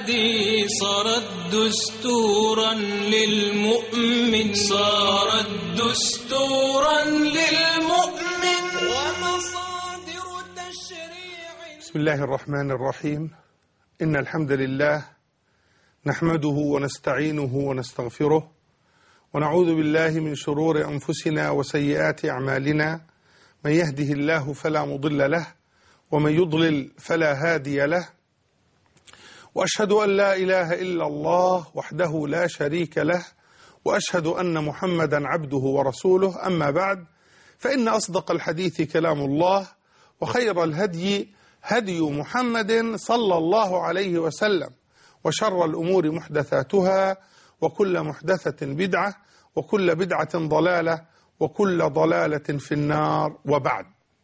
المهدي صارت دستورا للمؤمن، صارت دستورا للمؤمن ومصادر تشريع. بسم الله الرحمن الرحيم. إن الحمد لله نحمده ونستعينه ونستغفره ونعوذ بالله من شرور أنفسنا وسيئات أعمالنا، من يهده الله فلا مضل له ومن يضلل فلا هادي له، وأشهد أن لا إله إلا الله وحده لا شريك له، وأشهد أن محمدا عبده ورسوله. أما بعد، فإن أصدق الحديث كلام الله، وخير الهدي هدي محمد صلى الله عليه وسلم، وشر الأمور محدثاتها، وكل محدثة بدعة، وكل بدعة ضلالة، وكل ضلالة في النار. وبعد،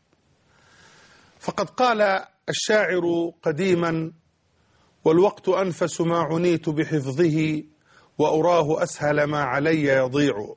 فقد قال الشاعر قديما: والوقت أنفس ما عنيت بحفظه، وأراه أسهل ما علي يضيع.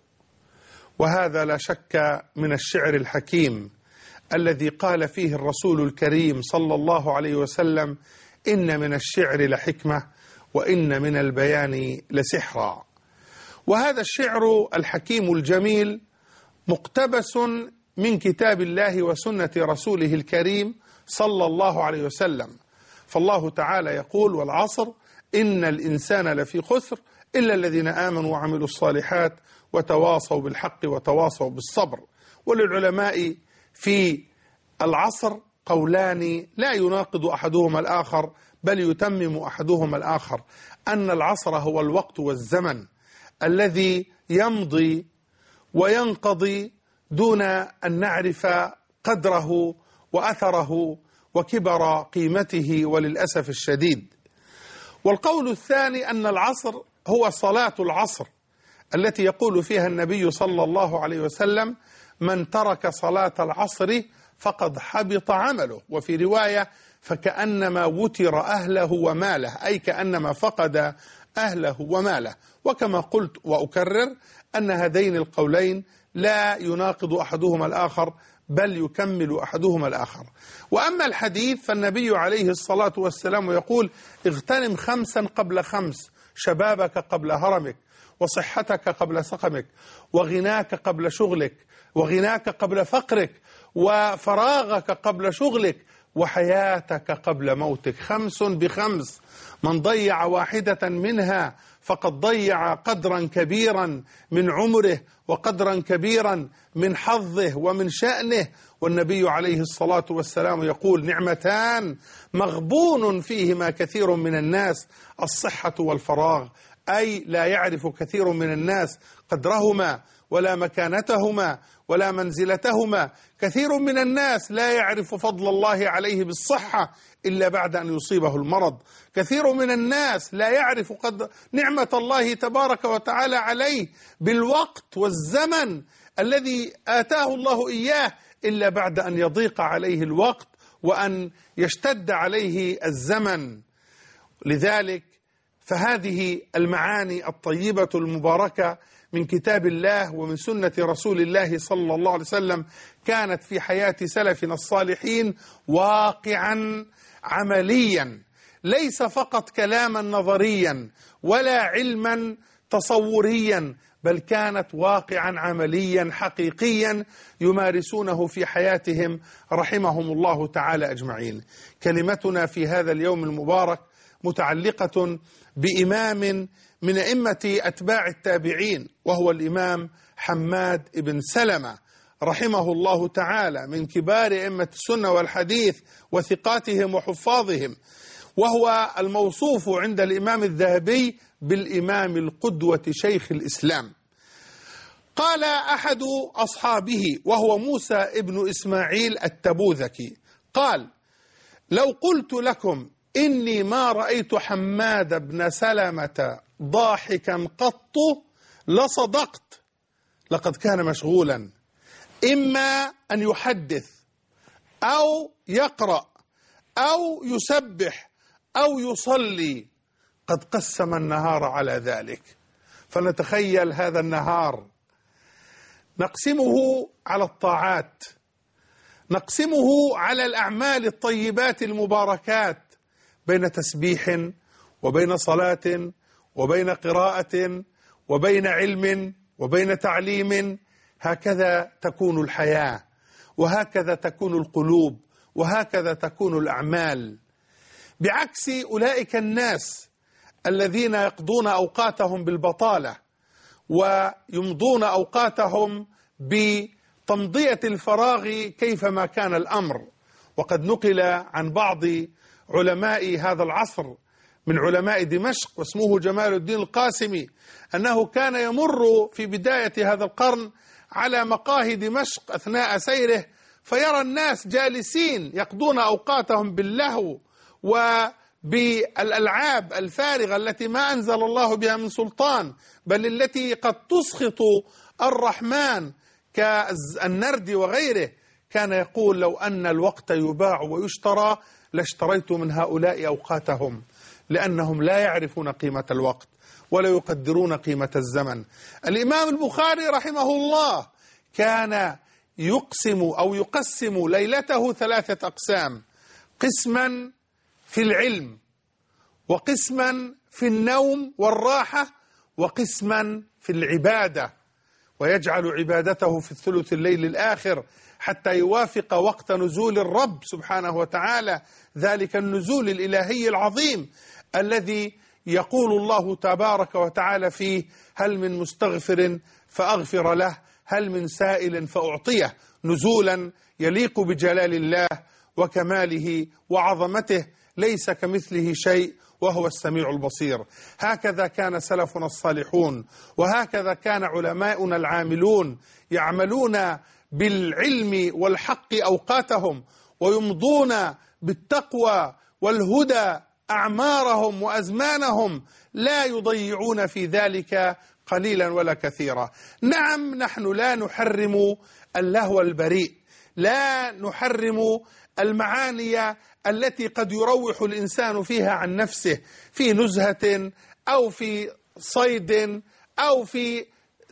وهذا لا شك من الشعر الحكيم الذي قال فيه الرسول الكريم صلى الله عليه وسلم: إن من الشعر لحكمة، وإن من البيان لسحرا. وهذا الشعر الحكيم الجميل مقتبس من كتاب الله وسنة رسوله الكريم صلى الله عليه وسلم. فالله تعالى يقول: والعصر إن الإنسان لفي خسر إلا الذين آمنوا وعملوا الصالحات وتواصوا بالحق وتواصوا بالصبر. وللعلماء في العصر قولان لا يناقض أحدهما الآخر، بل يتمم أحدهما الآخر، أن العصر هو الوقت والزمن الذي يمضي وينقضي دون أن نعرف قدره وأثره وكبر قيمته، وللأسف الشديد. والقول الثاني أن العصر هو صلاة العصر التي يقول فيها النبي صلى الله عليه وسلم: من ترك صلاة العصر فقد حبط عمله. وفي رواية: فكأنما وتر أهله وماله، أي كأنما فقد أهله وماله. وكما قلت وأكرر أن هذين القولين لا يناقض أحدهما الآخر، بل يكمل أحدهما الآخر. وأما الحديث فالنبي عليه الصلاة والسلام يقول: اغتنم 5 قبل 5، شبابك قبل هرمك، وصحتك قبل سقمك، وغناك قبل شغلك، وغناك قبل فقرك، وفراغك قبل شغلك، وحياتك قبل موتك. 5 ب5، من ضيع واحدة منها فقد ضيع قدرا كبيرا من عمره، وقدرا كبيرا من حظه ومن شأنه. والنبي عليه الصلاة والسلام يقول: نعمتان مغبون فيهما كثير من الناس، الصحة والفراغ. أي لا يعرف كثير من الناس قدرهما ولا مكانتهما ولا منزلتهما. كثير من الناس لا يعرف فضل الله عليه بالصحة إلا بعد أن يصيبه المرض. كثير من الناس لا يعرف نعمة الله تبارك وتعالى عليه بالوقت والزمن الذي آتاه الله إياه إلا بعد أن يضيق عليه الوقت وأن يشتد عليه الزمن. لذلك فهذه المعاني الطيبة المباركة من كتاب الله ومن سنة رسول الله صلى الله عليه وسلم كانت في حياة سلفنا الصالحين واقعا عمليا، ليس فقط كلاما نظريا ولا علما تصوريا، بل كانت واقعا عمليا حقيقيا يمارسونه في حياتهم رحمهم الله تعالى أجمعين. كلمتنا في هذا اليوم المبارك متعلقة بإمام من أئمة أتباع التابعين، وهو الإمام حماد بن سلمة رحمه الله تعالى، من كبار أئمة السنة والحديث وثقاتهم وحفاظهم، وهو الموصوف عند الإمام الذهبي بالإمام القدوة شيخ الإسلام. قال أحد أصحابه وهو موسى ابن إسماعيل التبوذكي، قال: لو قلت لكم إني ما رأيت حماد بن سلمة ضاحكا قط لصدقت. لقد كان مشغولا، إما أن يحدث أو يقرأ أو يسبح أو يصلي، قد قسم النهار على ذلك. فنتخيل هذا النهار نقسمه على الطاعات، نقسمه على الأعمال الطيبات المباركات، بين تسبيح وبين صلاة وبين قراءة وبين علم وبين تعليم. هكذا تكون الحياة، وهكذا تكون القلوب، وهكذا تكون الأعمال، بعكس أولئك الناس الذين يقضون أوقاتهم بالبطالة ويمضون أوقاتهم بتمضية الفراغ كيفما كان الأمر. وقد نقل عن بعض علماء هذا العصر من علماء دمشق واسمه جمال الدين القاسمي أنه كان يمر في بداية هذا القرن على مقاهي دمشق أثناء سيره فيرى الناس جالسين يقضون أوقاتهم باللهو وبالألعاب الفارغة التي ما أنزل الله بها من سلطان، بل التي قد تسخط الرحمن كالنرد وغيره. كان يقول: لو أن الوقت يباع ويشترى لاشتريت من هؤلاء أوقاتهم، لأنهم لا يعرفون قيمة الوقت ولا يقدرون قيمة الزمن. الإمام البخاري رحمه الله كان يقسم ليلته 3 أقسام: قسما في العلم، وقسما في النوم والراحة، وقسما في العبادة، ويجعل عبادته في الثلث الليل الآخر حتى يوافق وقت نزول الرب سبحانه وتعالى، ذلك النزول الإلهي العظيم الذي يقول الله تبارك وتعالى فيه: هل من مستغفر فأغفر له، هل من سائل فأعطيه. نزولا يليق بجلال الله وكماله وعظمته، ليس كمثله شيء وهو السميع البصير. هكذا كان سلفنا الصالحون، وهكذا كان علماؤنا العاملون يعملون بالعلم والحق أوقاتهم، ويمضون بالتقوى والهدى أعمارهم وأزمانهم، لا يضيعون في ذلك قليلا ولا كثيرا. نعم، نحن لا نحرم اللهو البريء، لا نحرم المعاني التي قد يروح الإنسان فيها عن نفسه في نزهة أو في صيد أو في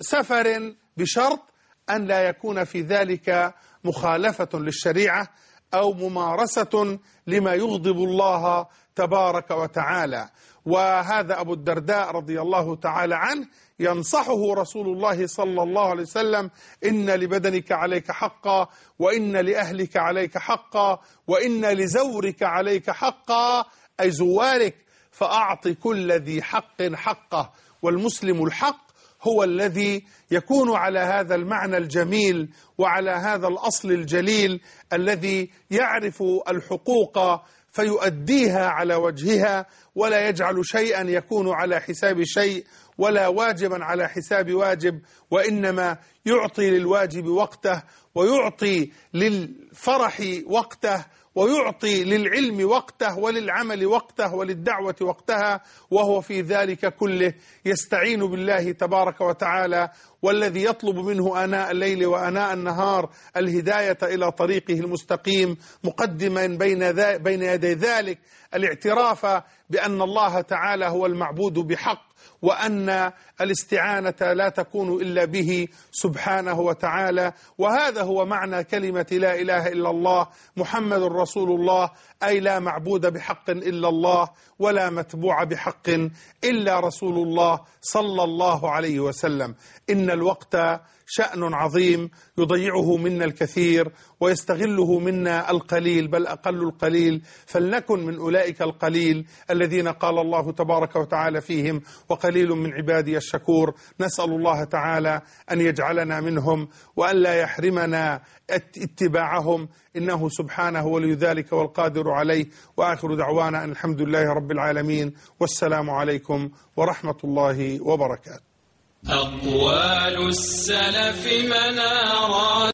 سفر، بشرط أن لا يكون في ذلك مخالفة للشريعة أو ممارسة لما يغضب الله تبارك وتعالى. وهذا أبو الدرداء رضي الله تعالى عنه ينصحه رسول الله صلى الله عليه وسلم: إن لبدنك عليك حقا، وإن لأهلك عليك حقا، وإن لزورك عليك حقا، أي زوارك، فأعط كل ذي حق حقه. والمسلم الحق هو الذي يكون على هذا المعنى الجميل وعلى هذا الأصل الجليل الذي يعرف الحقوق فيؤديها على وجهها، ولا يجعل شيئا يكون على حساب شيء، ولا واجبا على حساب واجب، وإنما يعطي للواجب وقته، ويعطي للفرح وقته، ويعطي للعلم وقته، وللعمل وقته، وللدعوة وقتها، وهو في ذلك كله يستعين بالله تبارك وتعالى، والذي يطلب منه آناء الليل وآناء النهار الهداية إلى طريقه المستقيم، مقدما بين يدي ذلك الاعتراف بأن الله تعالى هو المعبود بحق، وأن الاستعانة لا تكون إلا به سبحانه وتعالى. وهذا هو معنى كلمة لا إله إلا الله محمد رسول الله، أي لا معبود بحق إلا الله، ولا متبوع بحق إلا رسول الله صلى الله عليه وسلم. إن الوقت شأن عظيم يضيعه منا الكثير ويستغله منا القليل، بل أقل القليل، فلنكن من أولئك القليل الذين قال الله تبارك وتعالى فيهم: وقليل من عبادي الشكور. نسأل الله تعالى أن يجعلنا منهم، وأن لا يحرمنا اتباعهم، إنه سبحانه ولي ذلك والقادر عليه. وآخر دعوانا أن الحمد لله رب العالمين، والسلام عليكم ورحمة الله وبركاته. أقوال السلف منارات